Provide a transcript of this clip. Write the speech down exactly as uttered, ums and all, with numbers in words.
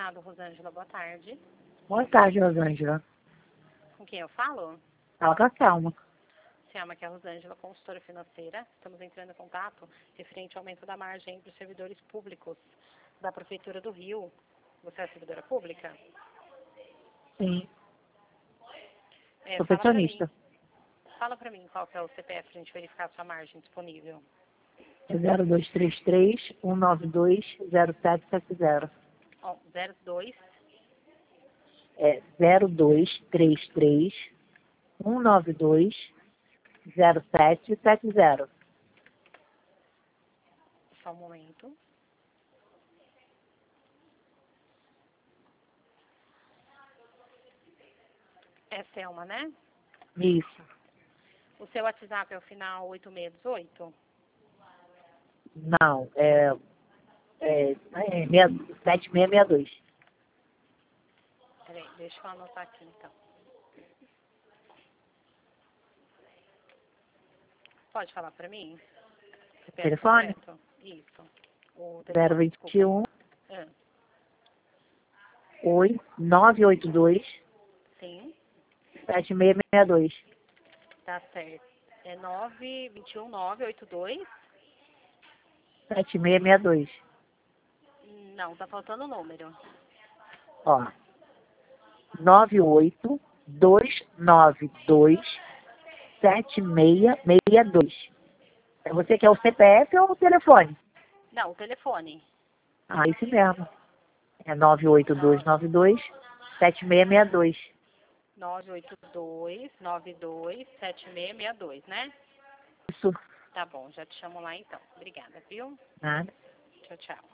Cruzado, Rosângela, boa tarde. Boa tarde, Rosângela. Com quem eu falo? Fala com a Selma. Selma, que é a Rosângela, consultora financeira. Estamos entrando em contato referente ao aumento da margem para os servidores públicos da Prefeitura do Rio. Você é servidora pública? Sim, É, sou fala pra pensionista. mim. Fala para mim qual que é o C P F para a gente verificar a sua margem disponível. É zero dois três três, um nove dois, zero sete sete zero. Ó, zero dois, É zero dois três três, um nove dois, zero sete sete zero. só um momento. É Selma, né? Isso. O seu WhatsApp é o final oito seis um oito? Não, é, é, é meia- sete seis seis dois. Peraí, deixa eu anotar aqui então. Pode falar para mim? C P F Telefone? completo? Isso. O zero telefone, vinte desculpa. e um, Ah, oi, nove oito dois, sim, sete seis seis dois. tá certo. É nove dois um nove oito dois? sete seis seis dois. Não, tá faltando o número. Ó, nove oito dois nove dois sete seis seis dois. É você que é o C P F ou o telefone? Não, o telefone. Ah, esse mesmo. É nove oito dois nove dois sete seis seis dois. nove oito dois nove dois sete seis seis dois, né? Isso. Tá bom, já te chamo lá então. Obrigada, viu? Nada. Tchau, tchau.